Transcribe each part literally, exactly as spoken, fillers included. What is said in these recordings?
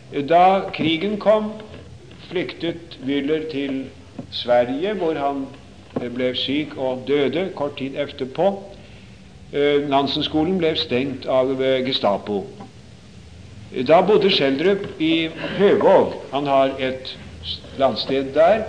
Da krigen kom, flyktet Wyller til Sverige, hvor han ble syk og døde kort tid etterpå. Nansenskolen ble stengt av Gestapo. Da bodde Schjelderup i Høvåg. Han har et landsted der,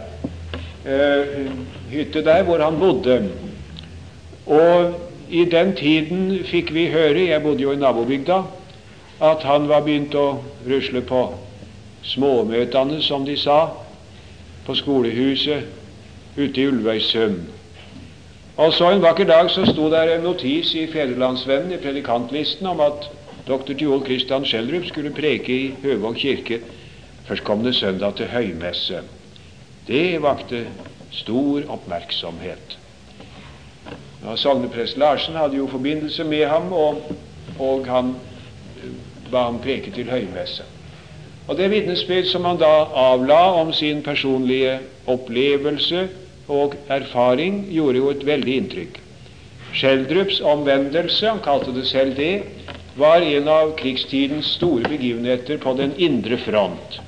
hytte der hvor han bodde. Og i den tiden fikk vi høre, jeg bodde jo i nabobygda, at han var begynt å rusle på småmøtene, som de sa, på skolehuset ute i Ulvøysund. Og så en vakker dag så sto der en notis i Fædrelandsvennen, i predikantlisten, om at doktor Tyholt Christian Schjelderup skulle preke i Høvåg kirke førstkommende søndag til høymesse. Det vakte stor oppmerksomhet. Ja, sogneprest Larsen hadde jo forbindelse med ham, og, og han ba ham preke til høymesse. Og det vitnesbyrd som han da avla om sin personlige opplevelse og erfaring, gjorde jo et veldig inntrykk. Schjelderups omvendelse, han kalte det selv det, var en av krigstidens store begivenheter på den indre front.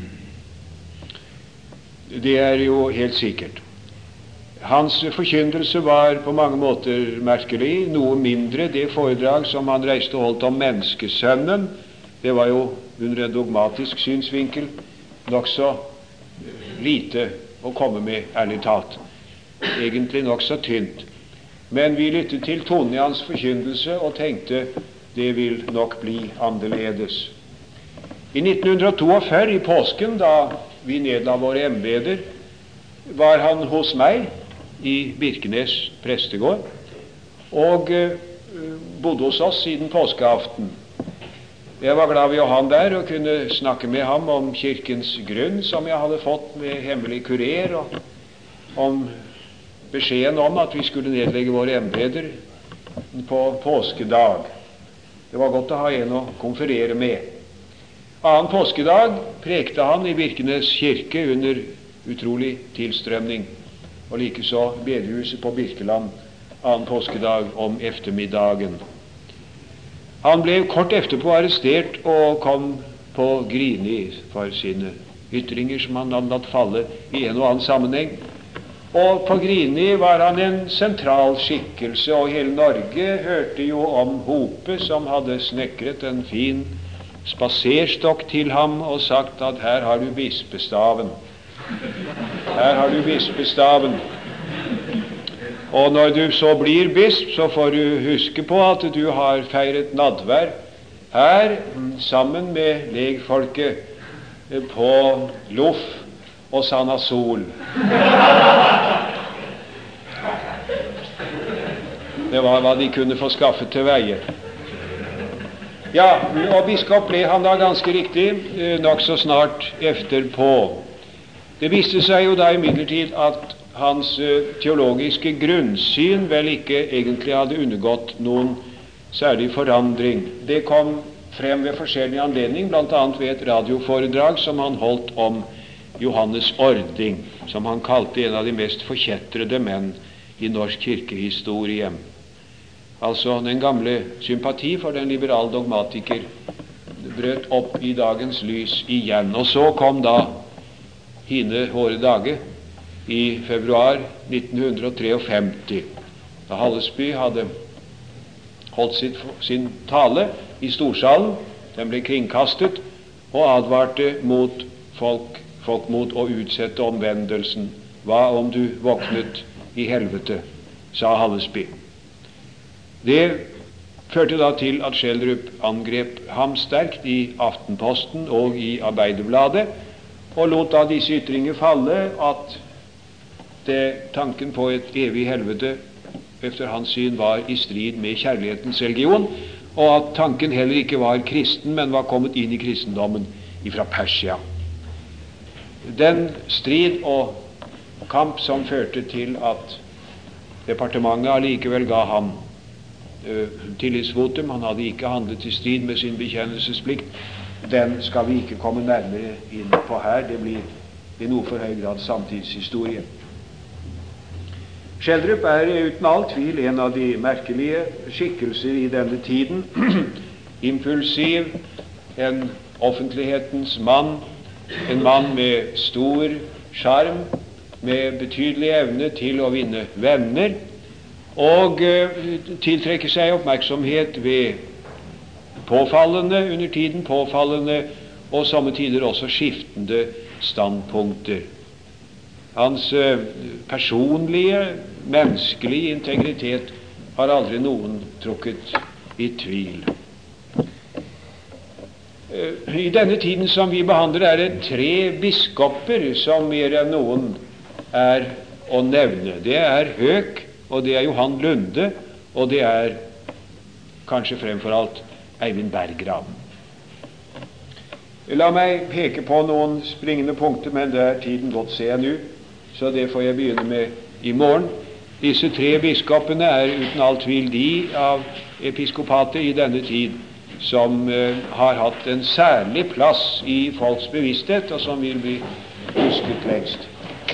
Det er jo helt sikkert. Hans forkynnelse var på mange måter merkelig, noe mindre det foredrag som han reiste og holdt om menneskesønnen. Det var jo under en dogmatisk synsvinkel nok så lite å komme med, ærlig talt. Egentlig nok så tynt. Men vi lyttet til tonen i hans forkynnelse og tenkte det vil nok bli annerledes. I nitten førti, i påsken, da vi nedla våre embeder, var han hos meg i Birkenes prestegård og uh, bodde hos oss siden påskeaften. Jeg var glad ved å ha han der og kunne snakke med ham om kirkens grunn, som jeg hadde fått med hemmelig kurer, og om beskjeden om at vi skulle nedlegge våre embeder på påskedag. Det var godt å ha en å konferere med. Annen påskedag prekte han i Birkenes kirke under utrolig tilstrømning, og likeså bedehuset på Birkeland annen påskedag om eftermiddagen. Han ble kort etterpå arrestert og kom på Grini for sine ytringer som han hadde latt falle i en og annen sammenheng. Og på Grini var han en sentral skikkelse, og hele Norge hørte jo om Hope, som hadde snekret en fin spaserstokk til ham og sagt at her har du bispestaven. Her har du bispestaven. Og når du så blir bisp, så får du huske på at du har feiret nadvær her sammen med legfolket på Loff og Sanna Sol. Det var hva de kunne få skaffet til veie. Ja, og biskop ble han da ganske riktig nok så snart efterpå. Det viste seg jo da imidlertid at hans teologiske grunnsyn vel ikke egentlig hadde undergått noen særlig forandring. Det kom frem ved forskjellige anledning, blant annet ved et radioforedrag som han holdt om Johannes Ording, som han kalte en av de mest forkjetrede menn i norsk kirkehistorie. Altså den gamle sympati for den liberale dogmatiker brøt opp i dagens lys igjen. Og så kom da hine hårde dager i februar nitten femtitre, da Hallesby hadde holdt sitt, sin tale i storsalen. Den ble kringkastet og advarte mot folk, folk mot å utsette omvendelsen. Hva om du våknet i helvete, sa Hallesby. Det førte da til at Schjelderup angrep ham sterkt i Aftenposten og i Arbeiderbladet, og lot da disse ytringer falle at det, tanken på et evig helvete efter hans syn var i strid med kjærlighetens religion, og at tanken heller ikke var kristen, men var kommet inn i kristendommen ifra Persia. Den strid og kamp som førte til at departementet allikevel ga ham uh, tillitsvotum, han hadde ikke handlet i strid med sin bekjennelsesplikt, den skal vi ikke komme nærmere inn på her. Det blir i noe for høy grad samtidshistorie. Schjelderup er uten all tvil en av de merkelige skikkelser i denne tiden. Impulsiv, en offentlighetens mann, en mann med stor sjarm, med betydelig evne til å vinne venner, og uh, tiltrekke seg oppmerksomhet ved påfallende, under tiden påfallende, og somme tider også skiftende standpunkter. Hans uh, personlige, menneskelige integritet har aldri noen trukket i tvil. I denne tiden som vi behandler, er det tre biskoper som mer enn noen er å nevne. Det er Høek, og det er Johan Lunde, og det er kanskje fremfor alt Eivind Berggrav. La meg peke på noen springende punkter, men det er tiden godt, ser jeg nå, så det får jeg begynne med i morgen. Disse tre biskopene er uten all tvil de av episkopatet i denne tid som uh, har hatt en særlig plass i folks bevissthet, og som vil bli husket lengst.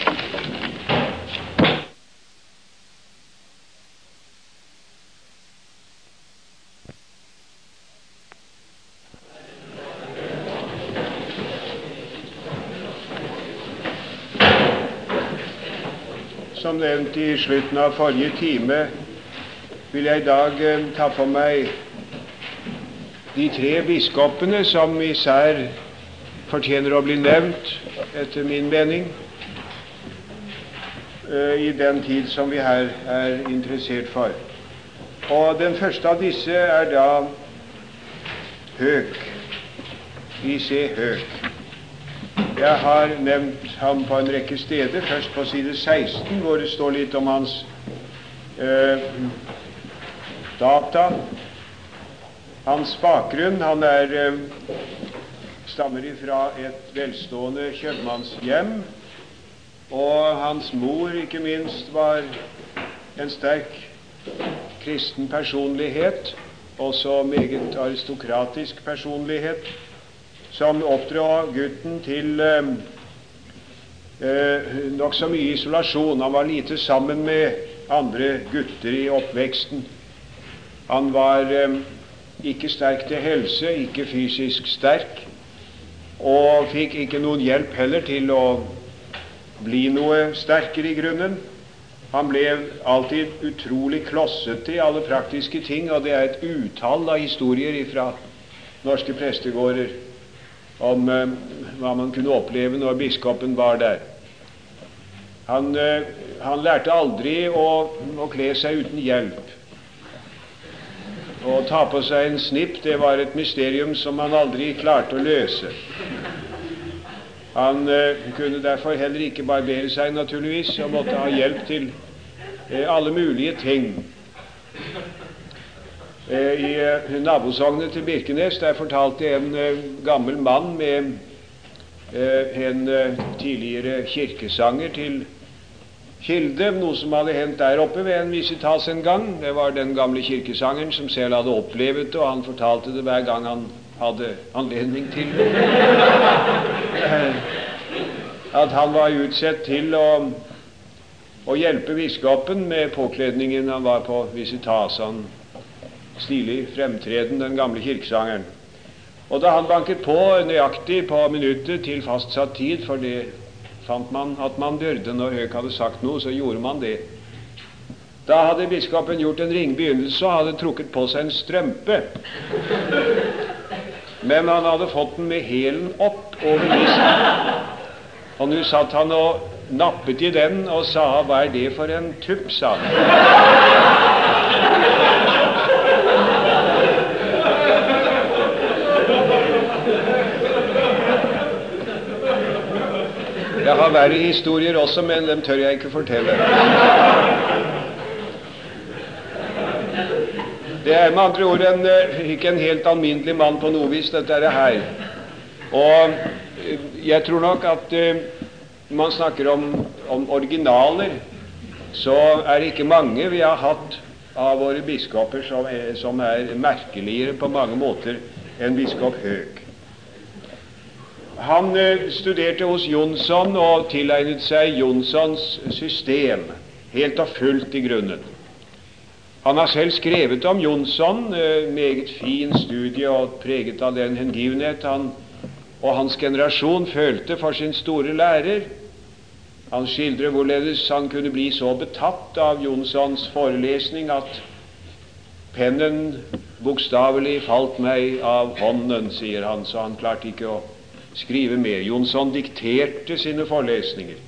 Som nevnt i slutten av forrige time, vil jeg i dag eh, ta for meg de tre biskopene som især fortjener å bli nevnt, etter min mening, eh, i den tid som vi her er interessert for. Og den første av disse er da Høek, I C Høek. Jeg har nevnt ham på en rekke steder, først på side seksten, hvor det står litt om hans eh, data, hans bakgrunn. Han er, eh, stammer ifra et velstående kjøpmannshjem, og hans mor, ikke minst, var en sterk kristen personlighet, også meget aristokratisk personlighet, som oppdra gutten til eh, eh, nok så mye isolasjon. Han var lite sammen med andre gutter i oppveksten. Han var eh, ikke sterk til helse, ikke fysisk sterk, og fikk ikke noen hjelp heller til å bli noe sterkere i grunnen. Han ble alltid utrolig klossete i alle praktiske ting, og det er et utall av historier fra norske prestegårder om eh, hva man kunne oppleve når biskopen var der. Han, eh, han lærte aldri å, å kle seg uten hjelp. Å ta på seg en snipp, det var et mysterium som han aldri klarte å løse. Han eh, kunne derfor heller ikke barbere seg, naturligvis, og måtte ha hjelp til eh, alle mulige ting. I uh, nabosognet til Birkenes, der fortalte en uh, gammel mann med uh, en uh, tidligere kirkesanger til Kilde, noe som hadde hendt der oppe ved en visitas en gang. Det var den gamle kirkesangeren som selv hadde opplevet det, og han fortalte det hver gang han hadde anledning til det. At han var utsett til å, å hjelpe biskopen med påkledningen. Han var på visitas, han stilig fremtreden, den gamle kirkesangeren. Og da han banket på nøyaktig på minuttet til fastsatt tid, for det fant man at man burde når Høek hadde sagt noe, så gjorde man det. Da hadde biskopen gjort en ringbegynnelse og hadde trukket på seg en strømpe. Men han hadde fått den med hælen opp over listen. Og nå satt han og nappet i den og sa: "Hva er det for en tupp?" sa han. Jeg har verre historier også, men dem tør jeg ikke fortelle. Det er med andre ord en, ikke en helt alminnelig mann på noe vis, dette er det her. Og jeg tror nok at uh, man snakker om, om originaler, så er det ikke mange vi har hatt av våre biskoper som er, som er merkeligere på mange måter enn biskop Høek. Han uh, studerte hos Jonsson og tilegnet seg Jonssons system, helt og fullt i grunnen. Han har selv skrevet om Jonsson, meget fin studie og preget av den hengivenhet han og hans generasjon følte for sin store lærer. Han skildrer hvorledes han kunne bli så betatt av Jonssons forelesning at pennen bokstavelig falt meg av hånden, sier han, så han klarte ikke å skrive mer. Jonsson dikterte sine forelesninger.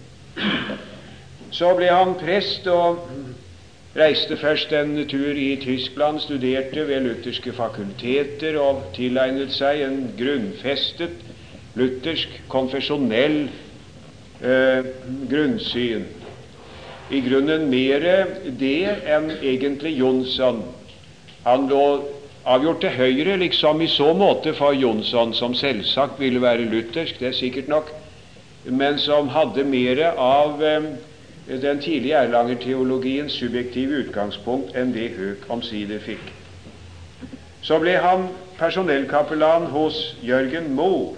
Så ble han prest og reiste først en tur i Tyskland, studerte ved lutherske fakulteter og tilegnet seg en grunnfestet luthersk konfesjonell eh, grunnsyn. I grunnen mere det enn egentlig Jonsson. Han lå avgjort til høyre liksom i så måte for Jonsson, som selvsagt ville være luthersk, det er sikkert nok, men som hadde mere av eh, den tidlige Erlanger-teologiens subjektive utgangspunkt enn det Høek omsider fikk. Så ble han personellkapellan hos Jørgen Moe.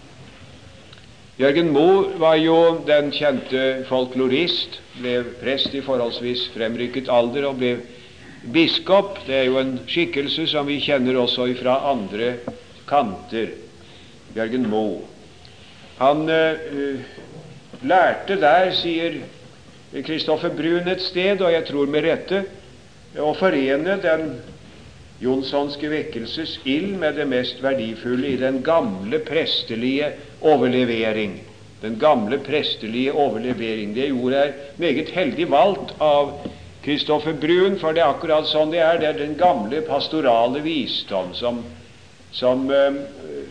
Jørgen Moe var jo den kjente folklorist, ble prest i forholdsvis fremrykket alder og ble biskop. Det er jo en skikkelse som vi kjenner også fra andre kanter. Jørgen Moe. Han uh, lærte der, sier Kristoffer Brun et sted, og jeg tror med rette, å forene den jonssonske vekkelses ild med det mest verdifulle i den gamle prestelige overlevering. Den gamle prestelige overlevering. Det ordet er meget heldig valgt av Kristoffer Brun, for det er akkurat sånn det er. Det er den gamle pastorale visdom som, som eh,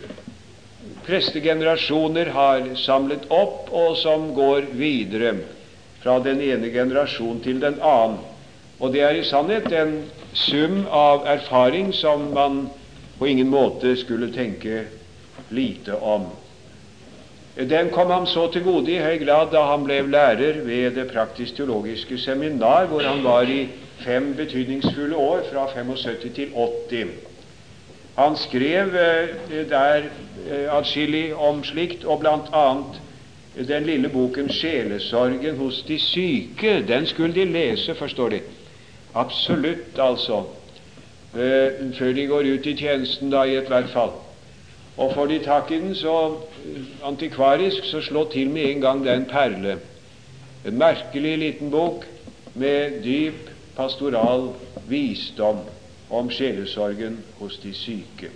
prestegenerasjoner har samlet opp, og som går videre fra den ene generasjon til den annen. Og det er i sannhet en sum av erfaring som man på ingen måte skulle tenke lite om. Den kom ham så til gode i høy grad da han ble lærer ved Det praktisk-teologiske seminar, hvor han var i fem betydningsfulle år, fra syttifem til åtti. Han skrev eh, der eh, atskillig om slikt, og blant annet den lille boken Sjelesorgen hos de syke. Den skulle de lese, forstår de. Absolutt, altså. Eh, før de går ut i tjenesten, da, i et hvert fall. Og får de tak i den, så antikvarisk, så slå til med en gang den perle. En merkelig liten bok med dyp pastoral visdom om sjelesorgen hos de syke.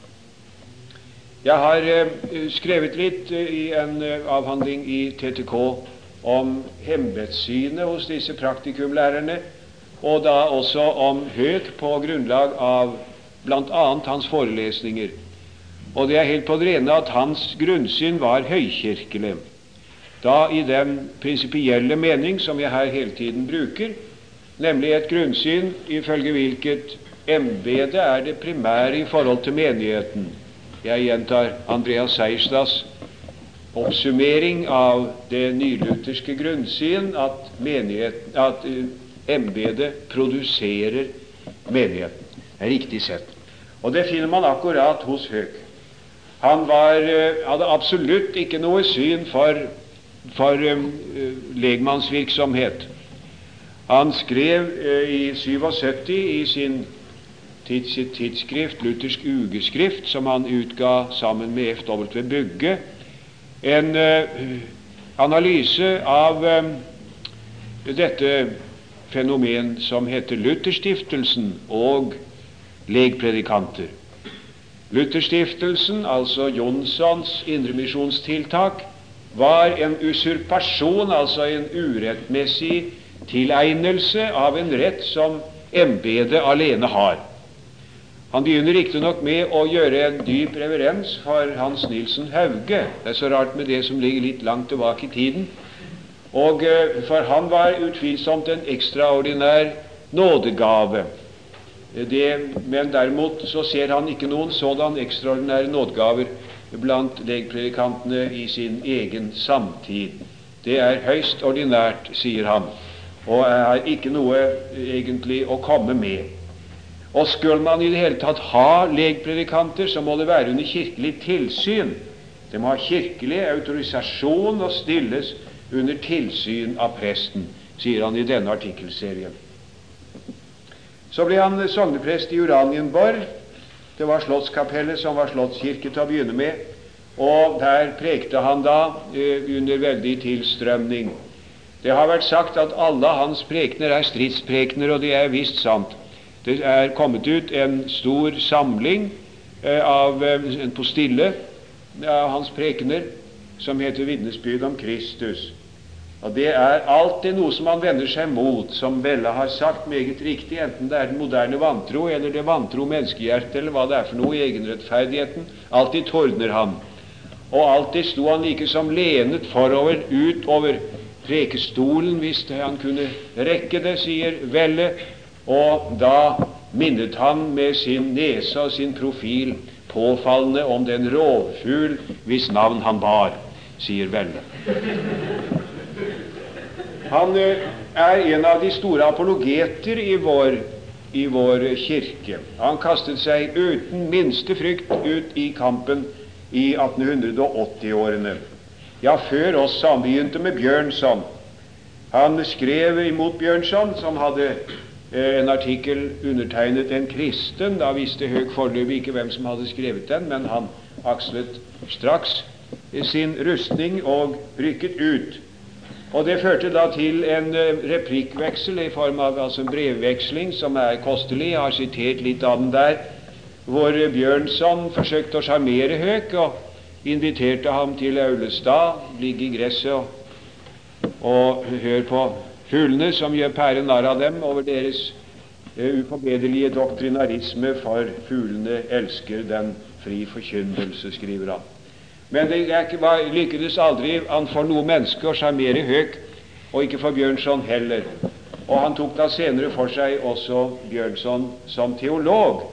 Jeg har eh, skrevet litt eh, i en eh, avhandling i T T K om embetssynet hos disse praktikumlærerne, og da også om Høek på grunnlag av blant annet hans forelesninger. Og det er helt på det rene at hans grunnsyn var høykirkelig, da i den prinsipielle mening som jeg her hele tiden bruker, nemlig et grunnsyn ifølge hvilket embedet er det primære i forhold til menigheten. Jeg gjentar Andreas Seierstads oppsummering av det nylutherske grunnsyn, at, at uh, embedet produserer menigheten. Det er riktig sett. Og det finner man akkurat hos Høek. Han var, uh, hadde absolutt ikke noe syn for, for um, uh, legmannsvirksomhet. Han skrev uh, i syttisju i sin tids, tidsskrift, Luthersk ugeskrift, som han utga sammen med F W Bugge, en uh, analyse av uh, dette fenomen som heter Lutherstiftelsen og legpredikanter. Lutherstiftelsen, altså Jonssons indremisjonstiltak, var en usurpasjon, altså en urettmessig tilegnelse av en rett som embedet alene har. Han begynner riktignok med å gjøre en dyp reverens for Hans Nilsen Hauge. Det er så rart med det som ligger litt langt tilbake i tiden. Og for han var utvilsomt en ekstraordinær nådegave. Det, men derimot så ser han ikke noen sådan ekstraordinære nådegaver blant legpredikantene i sin egen samtid. Det er høyst ordinært, sier han, og er ikke noe egentlig å komme med. Og skulle man i det hele tatt ha legpredikanter, så må det være under kirkelig tilsyn. Det må ha kirkelig autorisasjon og stilles under tilsyn av presten, sier han i denne artikkelserien. Så ble han sogneprest i Uranienborg. Det var slottskapellet som var slottskirke til å begynne med, og der prekte han da eh, under veldig tilstrømning. Det har vært sagt at alle hans prekener er stridsprekener, og det er visst sant. Det er kommet ut en stor samling eh, av eh, en postille av hans prekener som heter Vitnesbyrd om Kristus. Og det er alltid noe som han vender seg mot, som Velle har sagt meget riktig, enten det er den moderne vantro eller det vantro menneskehjertet eller hva det er for noe i egenrettferdigheten. Alltid tordner han. Og alltid sto han like som lenet forover ut over prekestolen hvis han kunne rekke det, sier Velle, og da minnet han med sin nese og sin profil påfallende om den rovfugl hvis navn han bar, sier Velle. Han er en av de store apologeter i vår, i vår kirke. Han kastet seg uten minste frykt ut i kampen i atten åtti-årene. Ja, før oss, han begynte med Bjørnson. Han skrev imot Bjørnson, som hadde eh, en artikkel undertegnet en kristen. Da visste Høeg foreløpig ikke hvem som hadde skrevet den, men han akslet straks sin rustning og rykket ut. Og det førte da til en eh, replikkveksel i form av altså en brevveksling som er kostelig. Jeg har sitert litt av den der, hvor Bjørnson forsøkte å sjarmere Høeg og inviterte ham til Aulestad, ligge i gresset og, og høre på fuglene som gjør pære narr av dem over deres uh, upåbedelige doktrinarisme, for fuglene elsker den fri forkynnelse, skriver han. Men det er ikke, var, lykkedes aldri han for noe menneske å sjarmere Høeg, og ikke for Bjørnson heller. Og han tok da senere for seg også Bjørnson som teolog.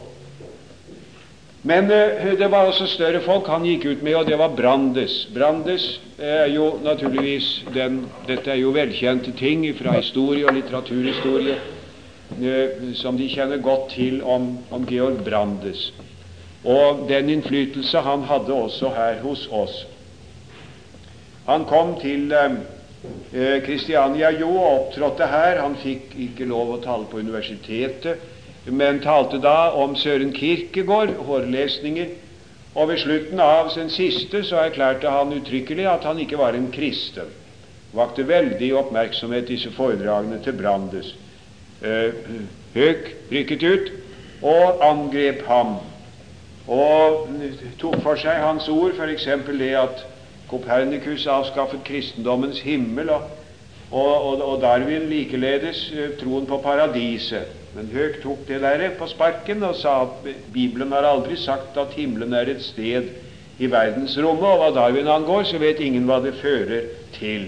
Men uh, det var også større folk han gikk ut med, og det var Brandes. Brandes er jo naturligvis den, dette er jo velkjente ting fra historie og litteraturhistorie uh, som de kjenner godt til om, om Georg Brandes. Og den innflytelse han hadde også her hos oss. Han kom til uh, Kristiania jo og opptrådte her. Han fikk ikke lov å tale på universitetet, men talte da om Søren Kierkegaard, hårlesninger, og ved slutten av sin siste så erklærte han uttrykkelig at han ikke var en kristen. Vakte veldig oppmerksomhet disse foredragene til Brandes. Eh, Høeg rykket ut og angrep ham, og tok for seg hans ord, for eksempel det at Kopernikus avskaffet kristendommens himmel, og, og, og Darwin likeledes eh, troen på paradiset. Men Høeg tok det der på sparken og sa at Bibelen har aldri sagt at himmelen er et sted i verdensrommet, og hva Darwin angår, så vet ingen hva det fører til.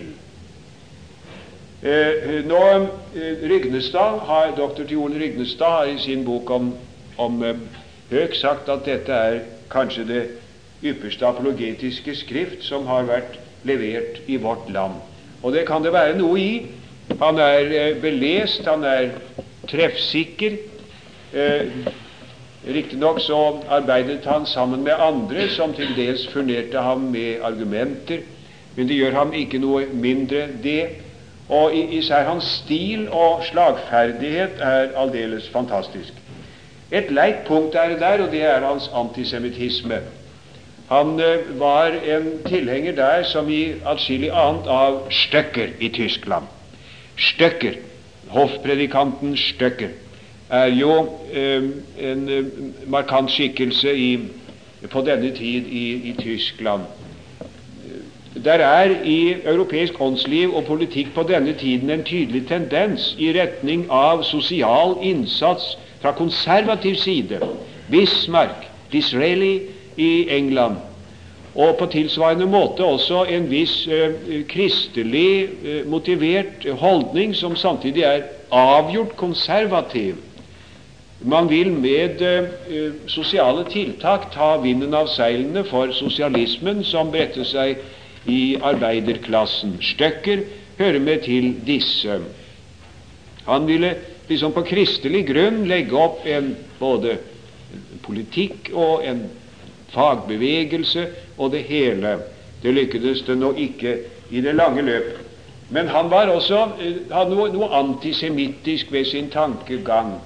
Eh, nå, eh, Rygnestad, har, doktor Theol Rygnestad har i sin bok om, om eh, Høeg sagt at dette er kanskje det ypperste apologetiske skrift som har vært levert i vårt land. Og det kan det være noe i. Han er eh, belest, han er treffsikker. Eh, Riktignok så arbeidet han sammen med andre som til dels furnerte ham med argumenter, men det gjør ham ikke noe mindre det. Og især hans stil og slagferdighet er aldeles fantastisk. Et leit punkt er det der, og det er hans antisemittisme. Han eh, var en tilhenger der som i atskillig annet av Stöcker i Tyskland. Stöcker, hoffpredikanten Stöcker, er jo eh, en eh, markant skikkelse i, på denne tid i, i Tyskland. Der er i europeisk åndsliv og politikk på denne tiden en tydelig tendens i retning av sosial innsats fra konservativ side. Bismarck, Disraeli i England, og på tilsvarende måte også en viss eh, kristelig eh, motivert holdning som samtidig er avgjort konservativ. Man vil med eh, sosiale tiltak ta vinden av seilene for sosialismen som bretter seg i arbeiderklassen. Stöcker hører med til disse. Han ville liksom på kristelig grunn legge opp en både politikk og en fagbevegelse og det hele. Det lykkedes det nå ikke i det lange løp. Men han var også hadde noe, noe antisemittisk ved sin tankegang.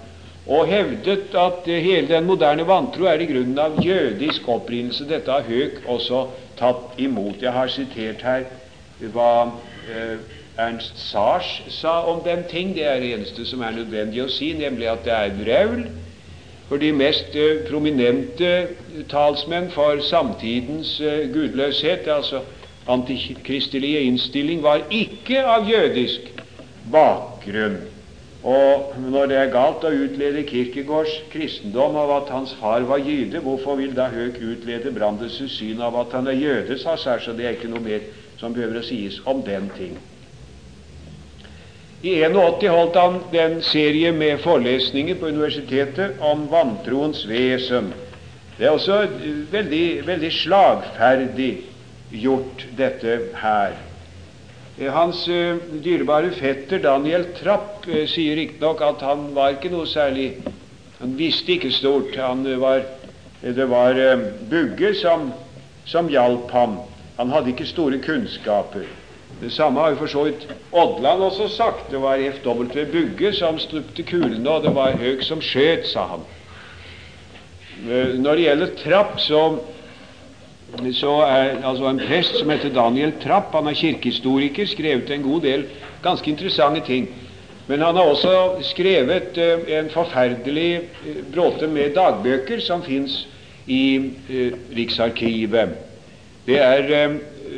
og hevdet at hele den moderne vantro er i grunnen av jødisk opprinnelse. Dette har Høek også tatt imot. Jeg har sitert her hva eh, Ernst Sars sa om den ting. Det er det eneste som er nødvendig å si, nemlig at det er vrøvl. For de mest eh, prominente talsmenn for samtidens eh, gudløshet, altså antikristelige innstilling, var ikke av jødisk bakgrunn. Og når det er galt å utlede Kierkegaards kristendom av at hans far var jøde, hvorfor vil da Høek utlede Brandes' syn av at han er jøde, sa Sars, så det er ikke noe mer som behøver å sies om den ting. I åttien holdt han den serie med forelesninger på universitetet om vantroens vesen. Det er også veldig, veldig slagferdig gjort, dette her. Hans uh, dyrebare fetter Daniel Trapp uh, sier riktignok at han var ikke noe særlig, han visste ikke stort, han uh, var, det var uh, Bugge som, som hjalp ham. Han hadde ikke store kunnskaper. Det samme har jo for så vidt Odland også sagt. Det var F W Bugge som stupte kulene, og det var Høek som skjøt, sa han. Uh, når det gjelder Trapp, så så er altså en prest som heter Daniel Trapp, han er kirkehistoriker, skrevet en god del ganske interessante ting. Men han har også skrevet uh, en forferdelig uh, bråte med dagbøker som finnes i uh, Riksarkivet. Det er uh,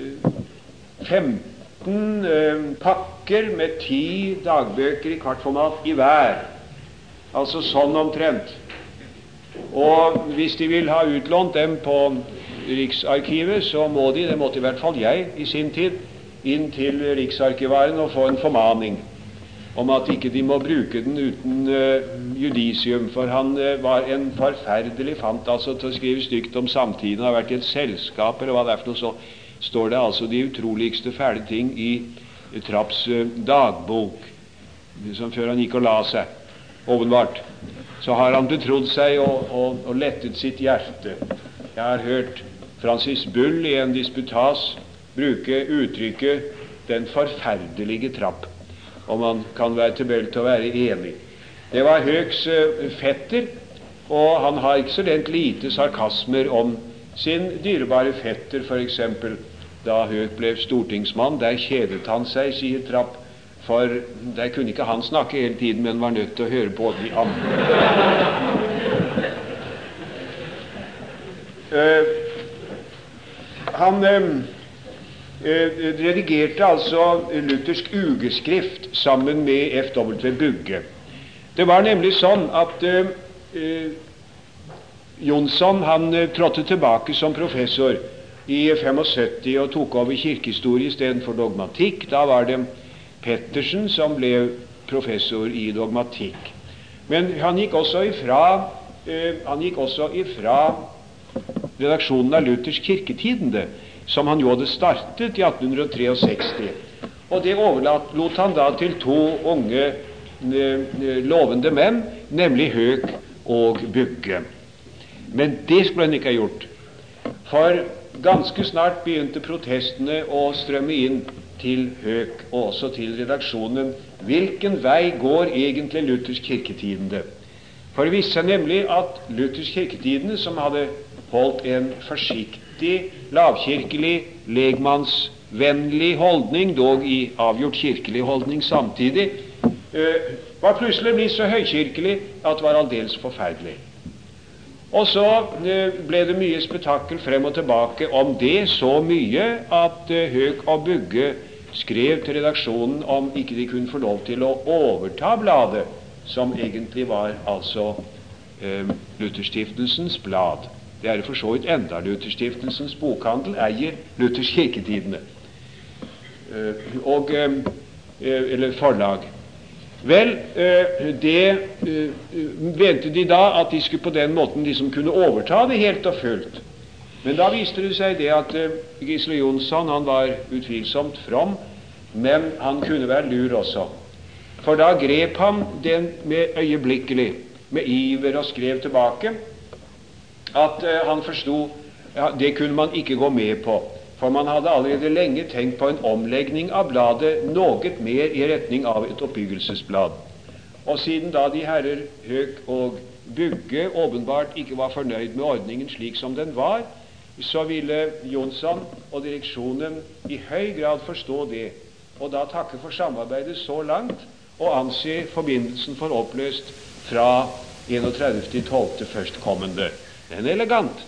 femten uh, pakker med ti dagbøker i kvartformat i hver. Altså sånn omtrent. Og hvis de vil ha utlånt dem på Riksarkivet, så må de, det måtte i hvert fall jeg i sin tid, inn til Riksarkivaren og få en formaning om at ikke de må bruke den uten uh, judisium, for han uh, var en forferdelig fant altså til å skrive stygt om samtiden, har vært i et selskap eller hva det er for noe, så står det altså de utroligste fæle ting i Trapps uh, dagbok, som før han gikk og la seg, åpenbart. Så har han betrodd seg og, og, og lettet sitt hjerte. Jeg har hørt Francis Bull i en disputas bruke uttrykket «den forferdelige Trapp», og man kan være tilbøyelig til å være enig. Det var Høeks uh, fetter, og han har ikke så lent lite sarkasmer om sin dyrebare fetter, for eksempel da Høek ble stortingsmann. Der kjedet han seg, sier Trapp, for der kunne ikke han snakke hele tiden, men var nødt til å høre på de andre. Uh, han uh, uh, redigerte altså luthersk ugeskrift sammen med F W Bugge. Det var nemlig sånn at uh, uh, Jonsson han uh, trådte tilbake som professor i syttifem og tok over kirkehistorie i stedet for dogmatikk. Da var det Pettersen som ble professor i dogmatikk. Men han gikk også ifra uh, han gikk også ifra redaksjonen av Luthers Kirketidende, som han jo hadde startet i atten sekstitre. Og det overlot han da til to unge eh, lovende menn, nemlig Høek og Bugge. Men det skulle han ikke ha gjort, for ganske snart begynte protestene å strømme inn til Høek og også til redaksjonen. Hvilken vei går egentlig Luthers Kirketidende? For det viste seg nemlig at Luthers Kirketidende, som hadde holdt en forsiktig, lavkirkelig, legmannsvennlig holdning, dog i avgjort kirkelig holdning samtidig, øh, var plutselig blitt så høykirkelig at det var aldeles forferdelig. Og så øh, ble det mye spetakkel frem og tilbake om det, så mye at øh, Høek og Bugge skrev til redaksjonen om ikke de kunne få lov til å overta bladet, som egentlig var altså øh, Lutherstiftelsens blad. Det er for så vidt enda. Lutherstiftelsens bokhandel eier Luthers Kirketidende uh, og, uh, eller forlag. Vel, uh, det uh, mente de da at de skulle på den måten liksom kunne overta det helt og fullt. Men da viste det seg det at uh, Gisle Jonsson, han var utvilsomt from, men han kunne være lur også. For da grep han den med øyeblikkelig, med iver, og skrev tilbake at uh, han forstod ja, det kunne man ikke gå med på, for man hadde allerede lenge tenkt på en omlegging av bladet noe mer i retning av et oppbyggelsesblad. Og siden da de herrer Høek og Bugge åpenbart ikke var fornøyd med ordningen slik som den var, så ville Jonsson og direksjonen i høy grad forstå det, og da takke for samarbeidet så langt, og anse forbindelsen for oppløst fra enogtredivte tolvte førstkommende. Den er elegant.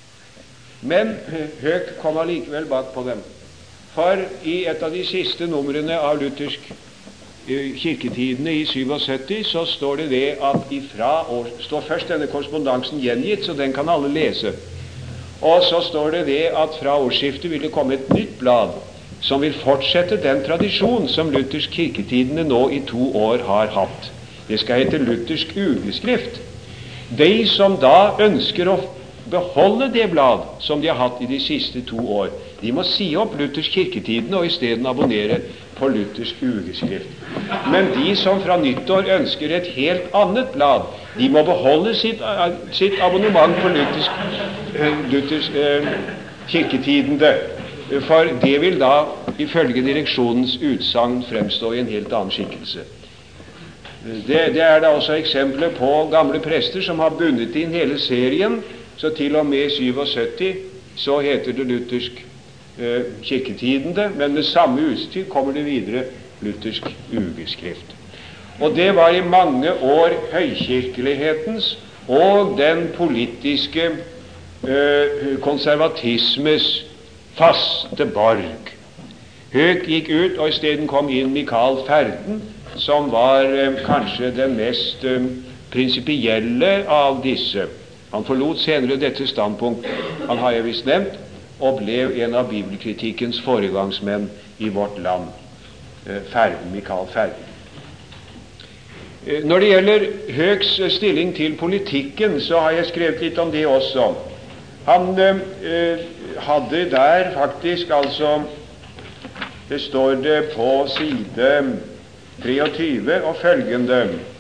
Men Høek kom allikevel bak på dem. For i et av de siste numrene av luthersk eh, kirketidene i syttisju, så står det det at ifra år, står først denne korrespondansen gjengitt, så den kan alle lese. Og så står det det at fra årsskiftet vil det komme et nytt blad, som vil fortsette den tradisjon som luthersk kirketidene nå i to år har hatt. Det skal hete luthersk ugeskrift. De som da ønsker å beholde det blad som de har hatt i de siste to år, de må si opp luthersk kirketidene og i stedet abonnere på luthersk ugeskrift. Men de som fra nyttår ønsker et helt annet blad, de må beholde sitt, sitt abonnement på luthersk, luthersk eh, kirketidene, for det vil da ifølge direksjonens utsagn fremstå i en helt annen skikkelse. Det, det er da også eksempler på gamle prester som har bundet inn hele serien, så til og med syttisju så heter det luthersk eh, kirketidende, men med samme utstyr kommer det videre luthersk ugeskrift. Og det var i mange år høykirkelighetens og den politiske eh, konservatismes faste borg. Høek gikk ut, og i stedet kom inn Mikael Ferden, som var eh, kanskje den mest eh, prinsipielle av disse. Han forlot senere dette standpunkt, han har jeg visst nevnt, og ble en av bibelkritikkens foregangsmenn i vårt land. Eh, Ferden, Mikael Ferden. Eh, når det gjelder Høeks stilling til politikken, så har jeg skrevet litt om det også. Han eh, hadde der faktisk, altså, det står det på side treogtyve og følgende: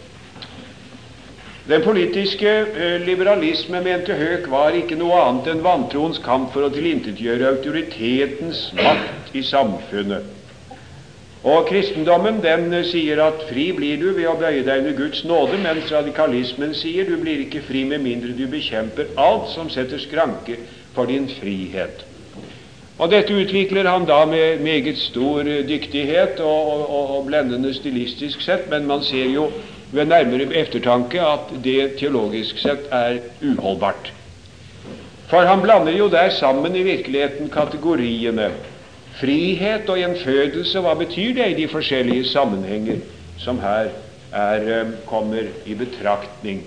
den politiske eh, liberalisme, mente Høek, var ikke noe annet enn vantroens kamp for å tilintetgjøre autoritetens makt i samfunnet. Og kristendommen, den eh, sier at fri blir du ved å bøye deg under Guds nåde, mens radikalismen sier du blir ikke fri med mindre du bekjemper alt som setter skranke for din frihet. Og dette utvikler han da med meget stor dyktighet og, og, og blendende stilistisk sett, men man ser jo ved nærmere eftertanke at det teologisk sett er uholdbart. For han blander jo der sammen i virkeligheten kategoriene frihet og gjenfødelse. Hva betyr det i de forskjellige sammenhenger som her er, kommer i betraktning?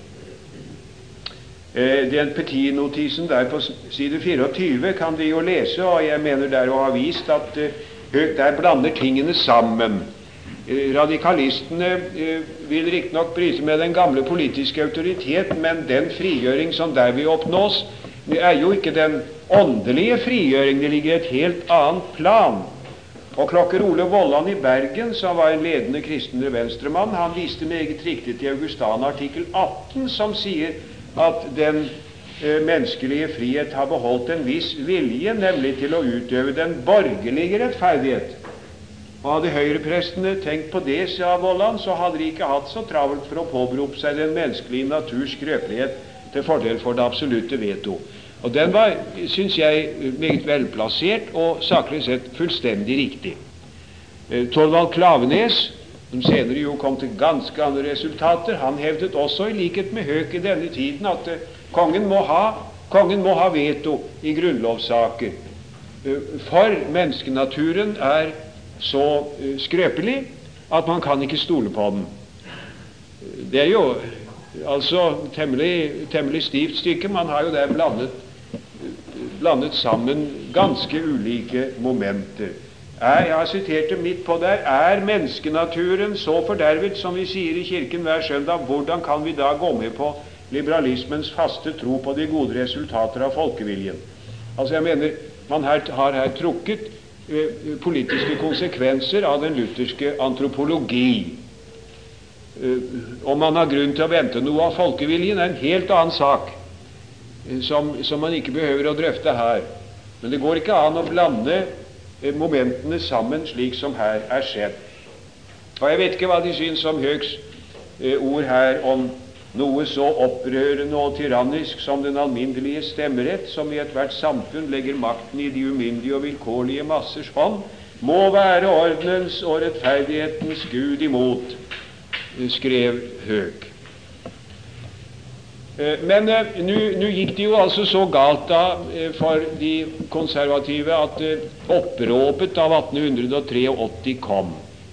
Den petit-notisen der på side fireogtyve kan de jo lese, og jeg mener der å ha vist at Høek der blander tingene sammen. Radikalistene vil riktignok bryte med den gamle politiske autoritet, men den frigjøring som der vil oppnås, det er jo ikke den åndelige frigjøring, det ligger et helt annet plan. Og klokker Ole Vollan i Bergen, som var en ledende kristen venstremann, han viste meget riktig til Augustana artikkel atten, som sier at den eh, menneskelige frihet har beholdt en viss vilje, nemlig til å utøve den borgerlige rettferdighet. Og hadde høyreprestene tenkt på det, sa Vollan, så hadde de ikke hatt så travelt for å påberope seg den menneskelige naturs skrøpelighet til fordel for det absolutte veto. Og den var, synes jeg, meget velplassert og saklig sett fullstendig riktig. Eh, Torvald Klavenes, som senere jo kom til ganske andre resultater, han hevdet også i likhet med Høek i denne tiden at uh, kongen, må ha, kongen må ha veto i grunnlovssaker. Uh, for menneskenaturen er så uh, skrøpelig at man kan ikke stole på den. Det er jo altså temmelig, temmelig stivt stykke. Man har jo der blandet, blandet sammen ganske ulike momenter. Er, jeg har sitert det midt på der: er menneskenaturen så fordervet som vi sier i kirken hver søndag, hvordan kan vi da gå med på liberalismens faste tro på de gode resultater av folkeviljen? Altså jeg mener, man her, har her trukket eh, politiske konsekvenser av den lutherske antropologi. Eh, om man har grunn til å vente noe av folkeviljen er en helt annen sak, eh, som, som man ikke behøver å drøfte her. Men det går ikke an å blande momentene sammen slik som her er skjedd. Og jeg vet ikke hva de syns om Høeks eh, ord her om noe så opprørende og tyrannisk som den alminnelige stemmerett, som i ethvert samfunn legger makten i de umyndige og vilkårlige massers hånd, må være ordenens og rettferdighetens Gud imot, skrev Høeg. Men eh, nå gikk det jo altså så galt da eh, for de konservative at eh, oppråpet av atten åttitre kom.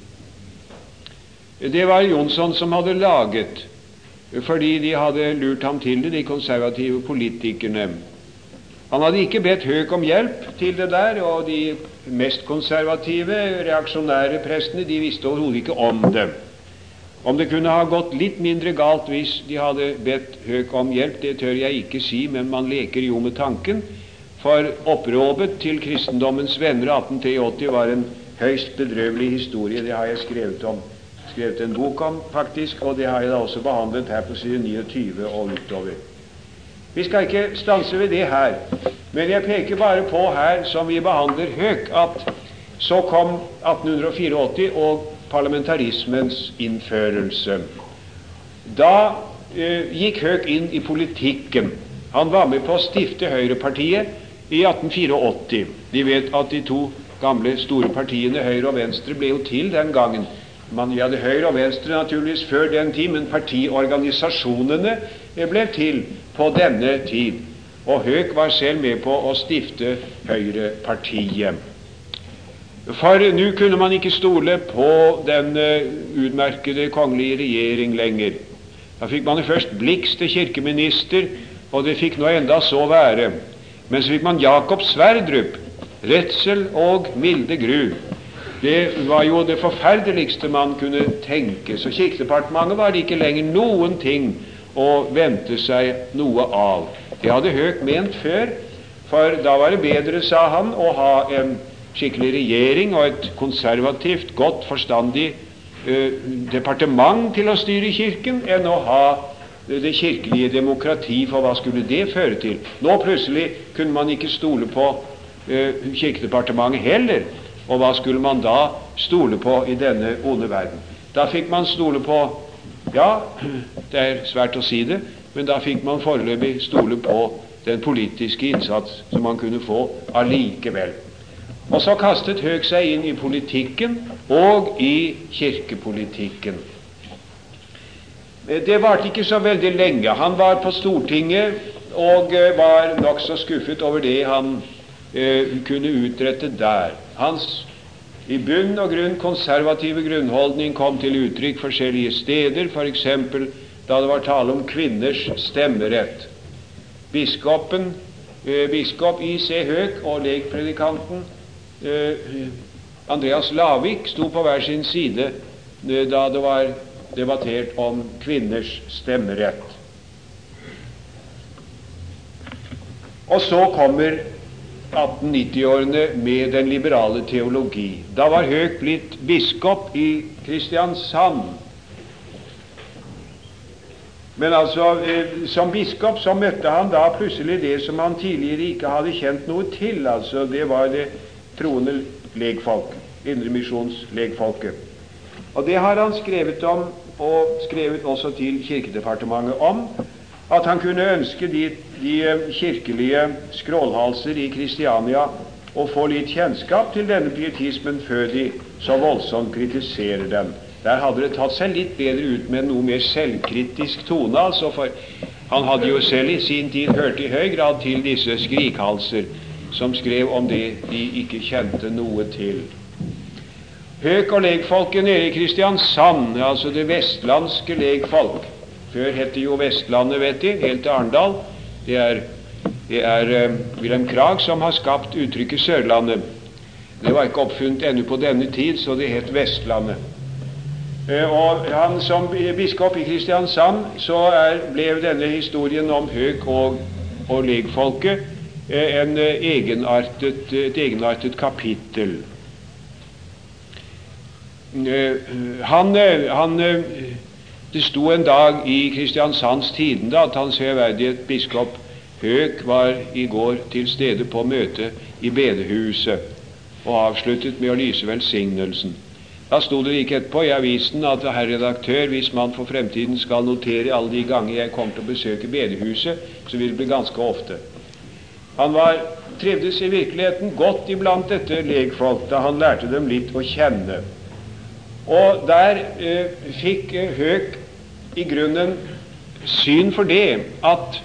Det var Jonsson som hadde laget, fordi de hadde lurt ham til det, de konservative politikerne. Han hadde ikke bedt Høeg om hjelp til det der, og de mest konservative, reaksjonære prestene, de visste overhodet ikke om det. Om det kunne ha gått litt mindre galt hvis de hadde bedt Høeg om hjelp, det tør jeg ikke si, men man leker jo med tanken, for oppråpet til kristendommens venner atten åttitre var en høyst bedrøvelig historie. Det har jeg skrevet om, skrevet en bok om faktisk, og det har jeg da også behandlet her på side niogtyve og utover. Vi skal ikke stanse ved det her, men jeg peker bare på her, som vi behandler Høeg, at så kom atten åttitre og parlamentarismens innførelse. Da eh, gikk Høeg inn i politikken. Han var med på å stifte Høyrepartiet i atten åttitre. De vet at de to gamle store partiene, Høyre og Venstre, ble jo til den gangen. Man hadde Høyre og Venstre naturligvis før den tid, men partiorganisasjonene ble til på denne tid. Og Høeg var selv med på å stifte Høyrepartiet. For nå kunne man ikke stole på den uh, utmerkede kongelige regjering lenger. Da fikk man først Blix til kirkeminister, og det fikk nå enda så være. Men så fikk man Jakob Sverdrup, redsel og milde gru. Det var jo det forferdeligste man kunne tenke. Så Kirkedepartementet var det ikke lenger noen ting å vente seg noe av. Det hadde Høeg ment før, for da var det bedre, sa han, å ha en skikkelig regjering og et konservativt, godt, forstandig eh, departement til å styre kirken, enn å ha eh, det kirkelige demokrati, for hva skulle det føre til? Nå plutselig kunne man ikke stole på eh, kirkedepartementet heller, og hva skulle man da stole på i denne onde verden? Da fikk man stole på, ja, det er svært å si det, men da fikk man foreløpig stole på den politiske innsats som man kunne få allikevel. Og så kastet Høeg seg inn i politikken og i kirkepolitikken. Det varte ikke så veldig lenge. Han var på Stortinget og var nok så skuffet over det han eh, kunne utrette der. Hans i bunn og grunn konservative grunnholdning kom til uttrykk forskjellige steder, for eksempel da det var tale om kvinners stemmerett. Biskopen, eh, biskop I C Høeg og lekpredikanten Uh, Andreas Lavik sto på hver sin side uh, da det var debattert om kvinners stemmerett. Og så kommer atten nitti-årene med den liberale teologi. Da var Høeg blitt biskop i Kristiansand. Men altså, eh, som biskop så møtte han da plutselig det som han tidligere ikke hadde kjent noe til. Altså, det var det troende legfolk, indremisjonslegfolket. Og det har han skrevet om, og skrevet også til Kirkedepartementet om, at han kunne ønske de, de kirkelige skrålhalser i Kristiania å få litt kjennskap til denne pietismen før de så voldsomt kritiserer den. Der hadde det tatt seg litt bedre ut med noe mer selvkritisk tone, altså, for han hadde jo selv i sin tid hørt i høy grad til disse skrikhalser som skrev om det de ikke kjente noe til. Høeg og legfolket nede i Kristiansand, altså det vestlandske legfolk, før het det jo Vestlandet, vet de, helt til Arendal, det er, det er uh, Wilhelm Krag som har skapt uttrykket Sørlandet. Det var ikke oppfunnet ennå på denne tid, så det het Vestlandet. Uh, og han som biskop i Kristiansand, så er, ble denne historien om Høeg og, og legfolket En egenartet, et egenartet kapittel. Han, han, det sto en dag i Kristiansands Tidende at Hans Høyverdighet biskop Høeg var i går til stede på møte i bedehuset og avsluttet med å lyse velsignelsen. Da sto det like etterpå i avisen at herr redaktør, hvis man for fremtiden skal notere alle de ganger jeg kommer til å besøke bedehuset, så vil det bli ganske ofte. Han var, trivdes i virkeligheten godt iblant dette legfolk, da han lærte dem litt å kjenne. Og der eh, fikk eh, Høek i grunnen syn for det at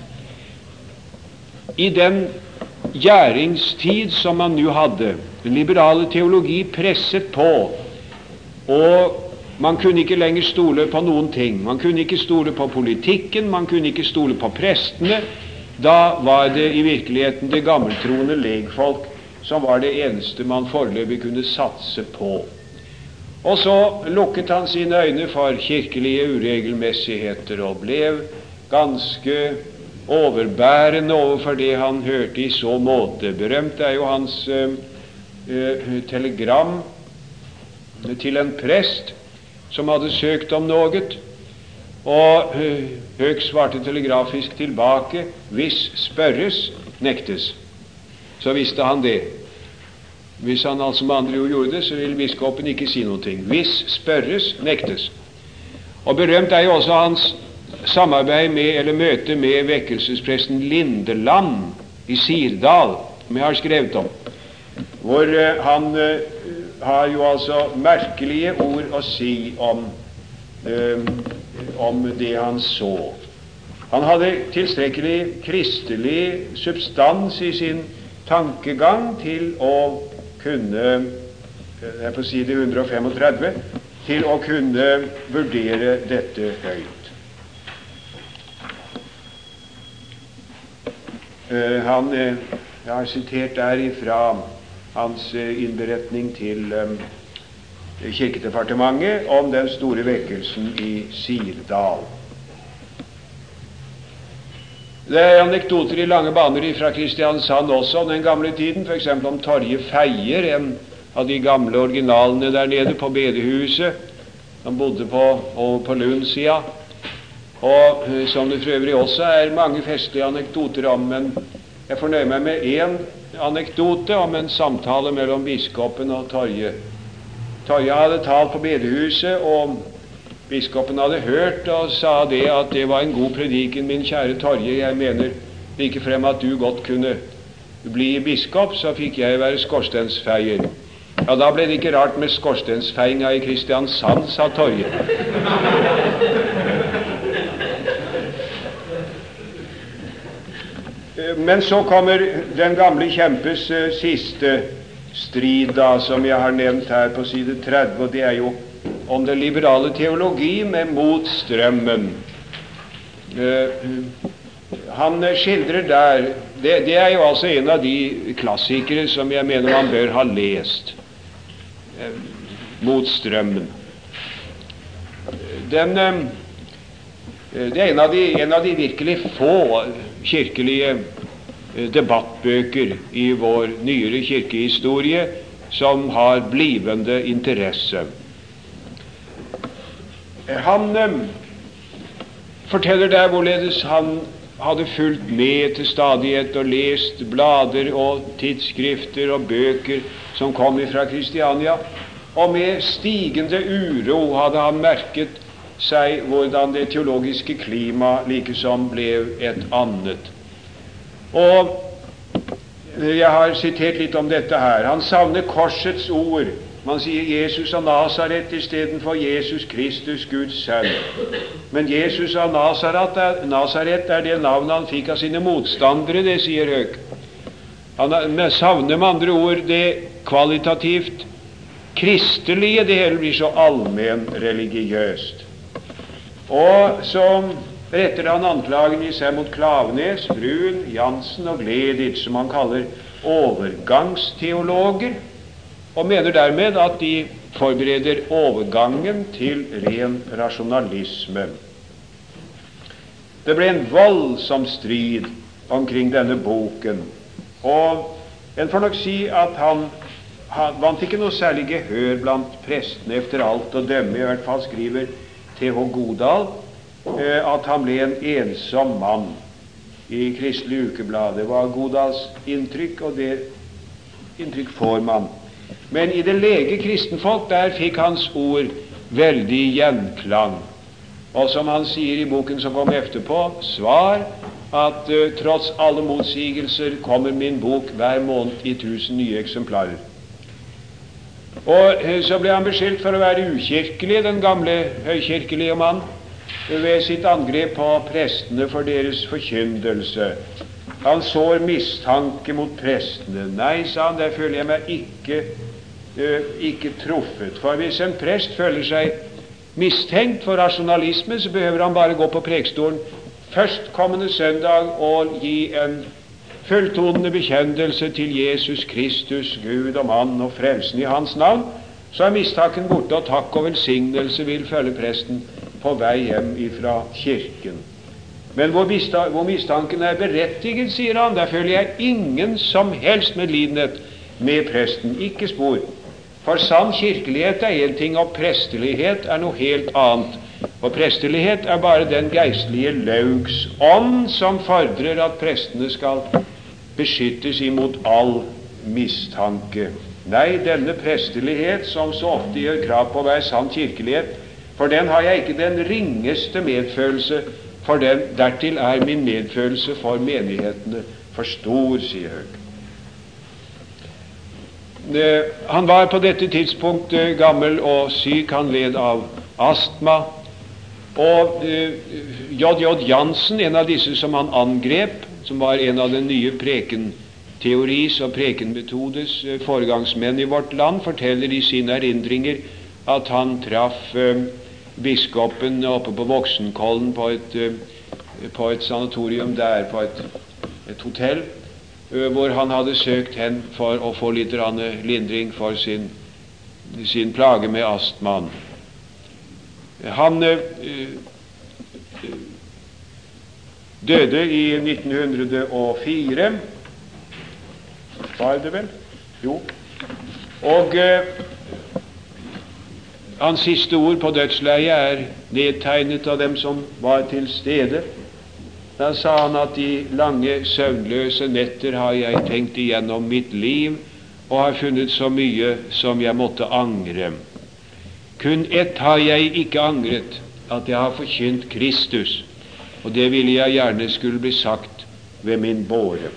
i den gjæringstid som man nå hadde, den liberale teologi presset på, og man kunne ikke lenger stole på noen ting. Man kunne ikke stole på politikken, man kunne ikke stole på prestene. Da var det i virkeligheten det gammeltroende legfolk som var det eneste man foreløpig kunne satse på. Og så lukket han sine øyne for kirkelige uregelmessigheter og ble ganske overbærende overfor det han hørte i så måte. Berømt er jo hans uh, uh, telegram til en prest som hadde søkt om noe, og Høek svarte telegrafisk tilbake: hvis spørres, nektes. Så visste han det. Hvis han altså med andre ord gjorde det, så ville biskopen ikke si noe. Hvis spørres, nektes. Og berømt er jo også hans samarbeid med, eller møte med vekkelsespresten Lindeland i Sirdal, som jeg har skrevet om, hvor uh, han uh, har jo altså merkelige ord å si om, um, om det han så. Han hadde tilstrekkelig kristelig substans i sin tankegang til å kunne, jeg får si det hundre og femogtredve, til å kunne vurdere dette høyt. Uh, han, uh, jeg har sitert derifra hans innberetning til um, Kirkedepartementet om den store vekkelsen i Sirdal. Det er anekdoter i lange baner fra Kristiansand også om den gamle tiden, for eksempel om Torje Feier, en av de gamle originalene der nede på bedehuset, som bodde på, over på Lundsida, og som det for øvrig også er mange festlige anekdoter om, men jeg fornøyer meg med én anekdote om en samtale mellom biskopen og Torje. Torje hadde talt på bedehuset, og biskopen hadde hørt og sa det at det var en god prediken, min kjære Torje. Jeg mener like frem at du godt kunne bli biskop, så fikk jeg være skorstensfeier. Ja, da ble det ikke rart med skorstensfeiinga i Kristiansand, sa Torje. Men så kommer den gamle kjempes uh, siste strid, da, som jeg har nevnt her på side tretti, og det er jo om den liberale teologi med motstrømmen. Uh, han skildrer der, det, det er jo altså en av de klassikere som jeg mener man bør ha lest. Uh, motstrømmen. Den, uh, det er en av, de, en av de virkelig få kirkelige debattbøker i vår nyere kirkehistorie som har blivende interesse. Han eh, forteller der hvorledes han hadde fulgt med til stadighet og lest blader og tidsskrifter og bøker som kom fra Kristiania, og med stigende uro hadde han merket seg hvordan det teologiske klima likesom ble et annet. Og jeg har sitert litt om dette her. Han savner korsets ord. Man sier Jesus av Nasaret i stedet for Jesus Kristus, Guds sønn. Men Jesus av Nasaret er, Nasaret er det navnet han fikk av sine motstandere, det sier Høek. Han savner med andre ord det kvalitativt kristelige. Det hele blir så allmenn religiøst. Og så retter han anklagen i seg mot Klaveness, Brun, Jansen og Gleditsch, som han kaller overgangsteologer, og mener dermed at de forbereder overgangen til ren rasjonalisme. Det ble en voldsom strid omkring denne boken, og en får nok si at han, han vant ikke noe særlig gehør blant prestene etter alt å dømme. I hvert fall skriver T H Godal at han ble en ensom mann i Kristelig Ukeblad. Det var Godals inntrykk, og det inntrykk får man. Men i det lege kristenfolk, der fikk hans ord veldig gjenklang. Og som han sier i boken som kom etterpå, Svar, at uh, tross alle motsigelser kommer min bok hver måned i tusen nye eksemplarer. Og uh, så ble han beskyldt for å være ukirkelig, den gamle høykirkelige mann, ved sitt angrep på prestene for deres forkyndelse. Han sår mistanke mot prestene. Nei, sa han, der føler jeg meg ikke, uh, ikke truffet. For hvis en prest føler seg mistenkt for rasjonalisme, så behøver han bare gå på prekestolen førstkommende søndag og gi en fulltonende bekjennelse til Jesus Kristus, Gud og mann, og frelsen i hans navn, så er mistanken borte, og takk og velsignelse vil følge presten på vei hjem ifra kirken. Men hvor, mista, hvor mistanken er berettiget, sier han, der føler jeg ingen som helst medlidenhet med presten, ikke spor. For sann kirkelighet er en ting, og prestelighet er noe helt annet. Og prestelighet er bare den geistlige laugs ånd som fordrer at prestene skal beskyttes imot all mistanke. Nei, denne prestelighet som så ofte gjør krav på å være sann kirkelighet, for den har jeg ikke den ringeste medfølelse for den. Dertil er min medfølelse for menighetene for stor, sier Høeg. Han var på dette tidspunktet gammel og syk. Han led av astma. Og J J Jansen, en av disse som han angrep, som var en av den nye prekenteoris og prekenmetodes foregangsmenn i vårt land, forteller i sine erindringer at han traff biskopen oppe på Voksenkollen på et, på et sanatorium der, på et, et hotell, hvor han hadde søkt hen for å få litt lindring for sin, sin plage med astmaen. Han uh, døde i nitten hundre og fire, var det vel? Jo. Og uh, hans siste ord på dødsleiet er nedtegnet av dem som var til stede. Da sa han at i lange, søvnløse netter har jeg tenkt igjennom mitt liv og har funnet så mye som jeg måtte angre. Kun ett har jeg ikke angret, at jeg har forkynt Kristus, og det ville jeg gjerne skulle bli sagt ved min båre.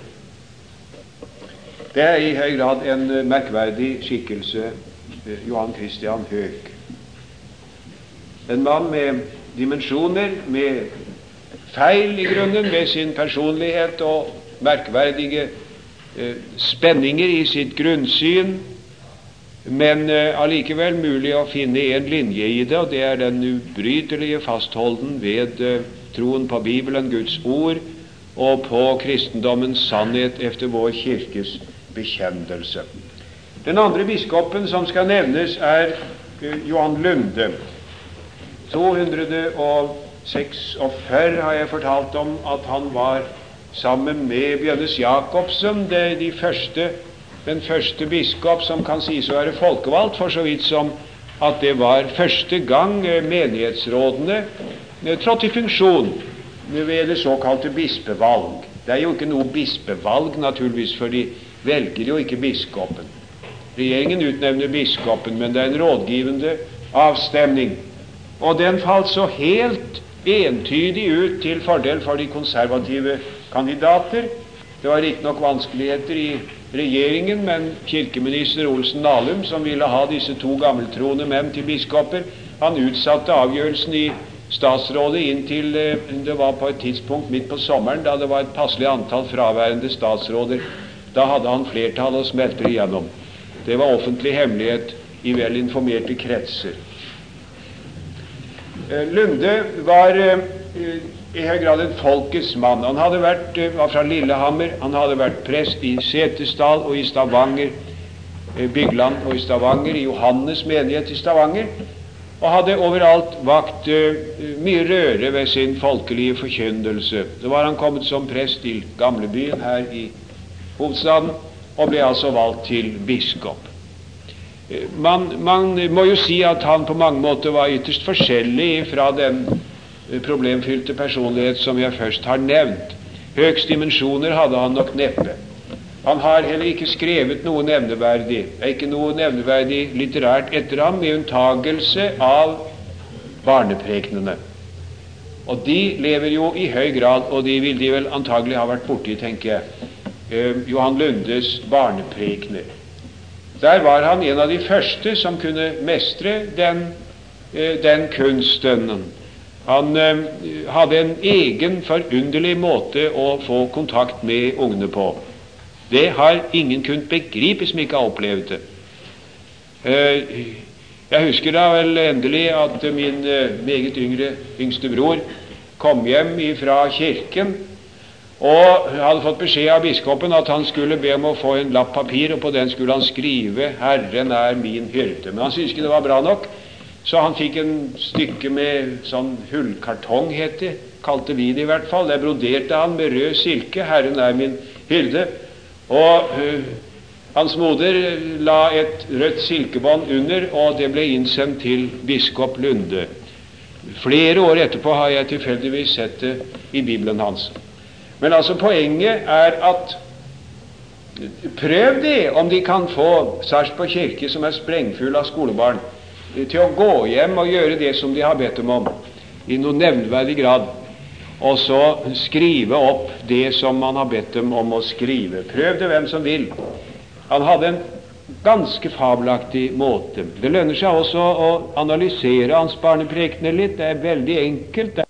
Det er i høy grad en merkverdig skikkelse, Johan Christian Høeg. En mann med dimensjoner, med feil i grunnen ved sin personlighet og merkverdige eh, spenninger i sitt grunnsyn, men eh, allikevel mulig å finne en linje i det, og det er den ubrytelige fastholden ved eh, troen på Bibelen, Guds ord, og på kristendommens sannhet efter vår kirkes bekjennelse. Den andre biskopen som skal nevnes er eh, Johan Lunde. to hundre og seksogfyrre har jeg fortalt om at han var sammen med Bjørnes Jacobsen, det, de første, den første biskop som kan sies å være folkevalgt, for så vidt som at det var første gang menighetsrådene trådte i funksjon ved det såkalte bispevalg. Det er jo ikke noe bispevalg, naturligvis, for de velger jo ikke biskopen. Regjeringen utnevner biskopen, men det er en rådgivende avstemning. Og den falt så helt entydig ut til fordel for de konservative kandidater. Det var ikke nok vanskeligheter i regjeringen, men kirkeminister Olsen Nalum, som ville ha disse to gammeltroende menn til biskoper, han utsatte avgjørelsen i statsrådet inntil det var på et tidspunkt midt på sommeren, da det var et passelig antall fraværende statsråder. Da hadde han flertall og smelte igjennom. Det var offentlig hemmelighet i vel informerte kretser. Lunde var i høy grad en folkets mann. Han hadde vært, var fra Lillehammer, han hadde vært prest i Setesdal og i Stavanger, Bygland og i Stavanger, i Johannes menighet i Stavanger, og hadde overalt vakt mye røre ved sin folkelige forkynnelse. Så var han kommet som prest til gamlebyen her i hovedstaden, og ble altså valgt til biskop. Man, man må jo si at han på mange måter var ytterst forskjellig fra den problemfylte personlighet som jeg først har nevnt. Høgst dimensjoner hadde han nok neppe. Han har heller ikke skrevet noe nevneverdig. Det er ikke noe nevneverdig litterært etter ham, med unntagelse av barneprekenene. Og de lever jo i høy grad, og de vil de vel antagelig ha vært borti, tenker jeg, eh, Johan Lundes barneprekener. Der var han en av de første som kunne mestre den, eh, den kunsten. Han eh, hadde en egen forunderlig måte å få kontakt med ungene på. Det har ingen kunnet begripe som ikke har opplevd det. Jeg husker da vel endelig at min meget yngre, yngste bror kom hjem fra kirken og hadde fått beskjed av biskopen at han skulle be om å få en lapp papir, og på den skulle han skrive 'Herren er min hyrde'. Men han syntes ikke det var bra nok, så han fikk en stykke med sånn hullkartong, het det, kalte vi det i hvert fall. Der broderte han med rød silke 'Herren er min hyrde'. Og uh, hans moder la et rødt silkebånd under, og det ble innsendt til biskop Lunde. Flere år etterpå har jeg tilfeldigvis sett det i Bibelen hans. Men altså poenget er at prøv det, om de kan få Sarpsborg kirke, som er sprengfull av skolebarn, til å gå hjem og gjøre det som de har bedt dem om, i noen nevneverdig grad, og så skrive opp det som man har bedt dem om å skrive. Prøv det hvem som vil. Han hadde en ganske fabelaktig måte. Det lønner seg også å analysere hans barneprekener litt. Det er veldig enkelt.